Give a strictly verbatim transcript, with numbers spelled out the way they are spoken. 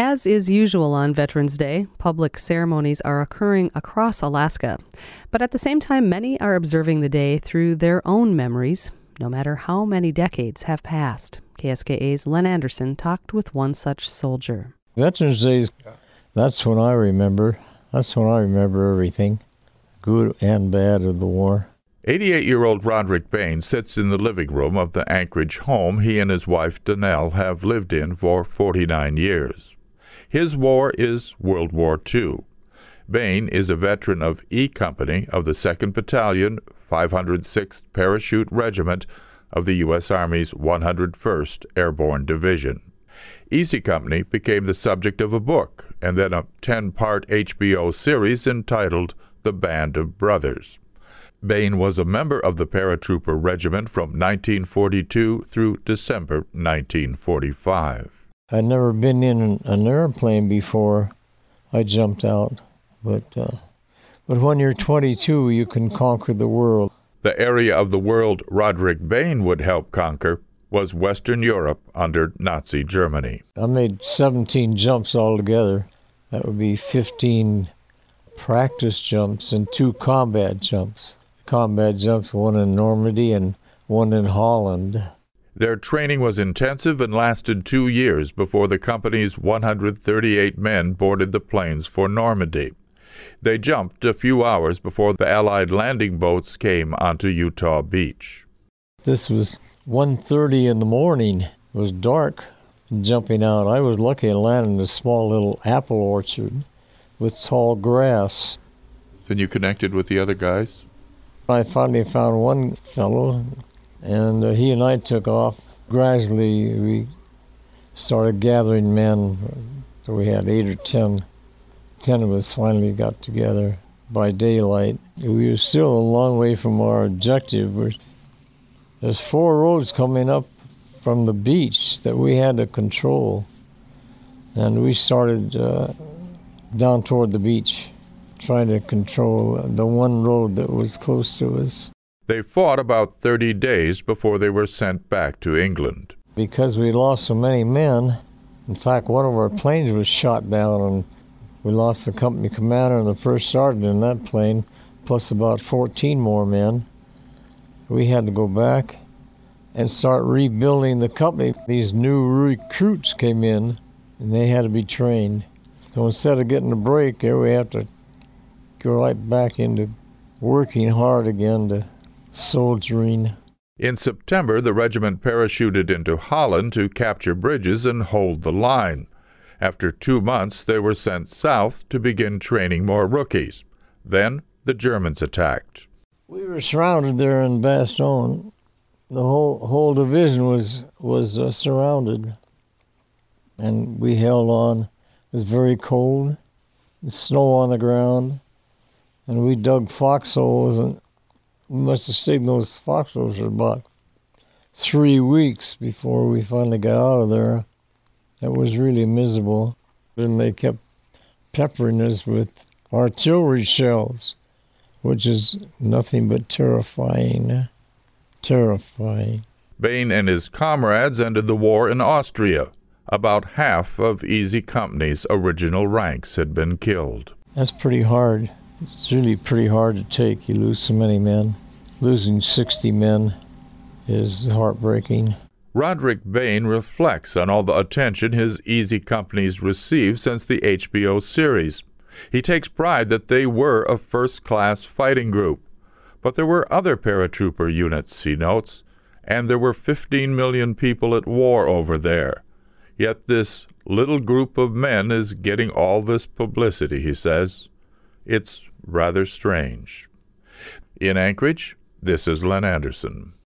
As is usual on Veterans Day, public ceremonies are occurring across Alaska. But at the same time, many are observing the day through their own memories, no matter how many decades have passed. K S K A's Len Anderson talked with one such soldier. Veterans Day, that's when I remember. That's when I remember everything, good and bad of the war. eighty-eight-year-old Roderick Bain sits in the living room of the Anchorage home he and his wife Donnell have lived in for forty-nine years. His war is World War Two. Bain is a veteran of E Company of the second Battalion, five hundred sixth Parachute Regiment of the U S Army's one hundred first Airborne Division. Easy Company became the subject of a book and then a ten-part H B O series entitled The Band of Brothers. Bain was a member of the Paratrooper Regiment from nineteen forty-two through December nineteen forty-five. I'd never been in an airplane before I jumped out, but uh, but when you're twenty-two, you can conquer the world. The area of the world Roderick Bain would help conquer was Western Europe under Nazi Germany. I made seventeen jumps altogether. That would be fifteen practice jumps and two combat jumps. Combat jumps, one in Normandy and one in Holland. Their training was intensive and lasted two years before the company's one hundred thirty-eight men boarded the planes for Normandy. They jumped a few hours before the Allied landing boats came onto Utah Beach. This was one thirty in the morning. It was dark jumping out. I was lucky to land in a small little apple orchard with tall grass. Then you connected with the other guys? I finally found one fellow, and uh, he and I took off. Gradually, we started gathering men. So we had eight or ten. Ten of us finally got together by daylight. We were still a long way from our objective. We're, there's four roads coming up from the beach that we had to control. And we started uh, down toward the beach, trying to control the one road that was close to us. They fought about thirty days before they were sent back to England. Because we lost so many men, in fact, one of our planes was shot down, and we lost the company commander and the first sergeant in that plane, plus about fourteen more men. We had to go back and start rebuilding the company. These new recruits came in, and they had to be trained. So instead of getting a break there, we have to go right back into working hard again to soldiering. In September, the regiment parachuted into Holland to capture bridges and hold the line. After two months, they were sent south to begin training more rookies. Then the Germans attacked. We were surrounded there in Bastogne. The whole whole division was was uh, surrounded, and we held on. It was very cold, snow on the ground, and we dug foxholes, and we must have stayed in those foxholes for about three weeks before we finally got out of there. It was really miserable. And they kept peppering us with artillery shells, which is nothing but terrifying. Terrifying. Bain and his comrades ended the war in Austria. About half of Easy Company's original ranks had been killed. That's pretty hard. It's really pretty hard to take. You lose so many men. Losing sixty men is heartbreaking. Roderick Bain reflects on all the attention his Easy Companies received since the H B O series. He takes pride that they were a first-class fighting group. But there were other paratrooper units, he notes, and there were fifteen million people at war over there. Yet this little group of men is getting all this publicity, he says. It's rather strange. In Anchorage, this is Len Anderson.